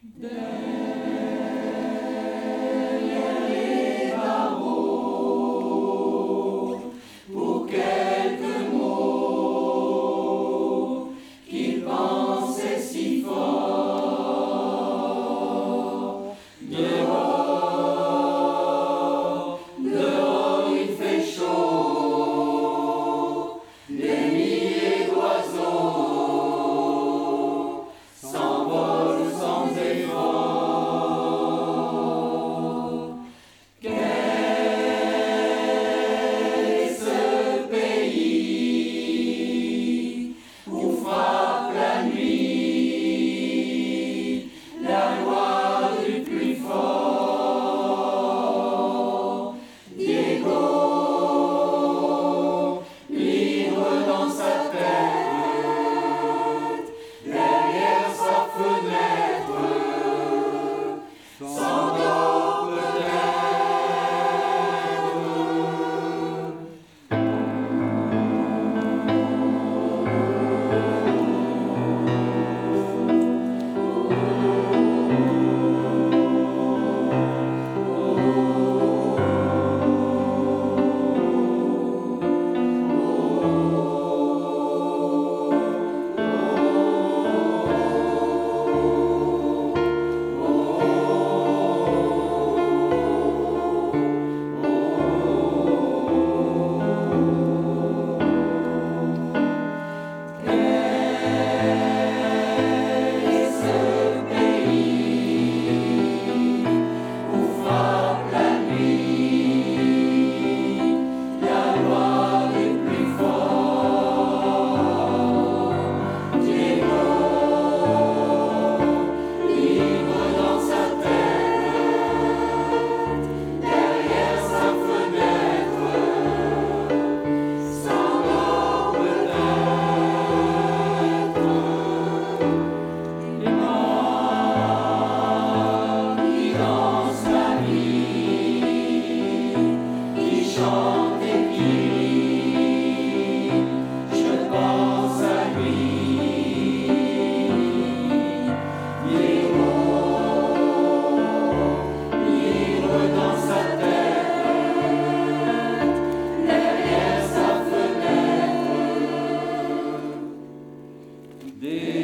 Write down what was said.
Derrière les barreaux, pour quelques mots qu'il pensait si fort. Dehors il fait chaud, des milliers d'oiseaux s'envolent sans effort. Quel est ce pays où frappe la nuit la loi du plus fort? Diego, libre dans sa tête, derrière sa fenêtre, s'endort Des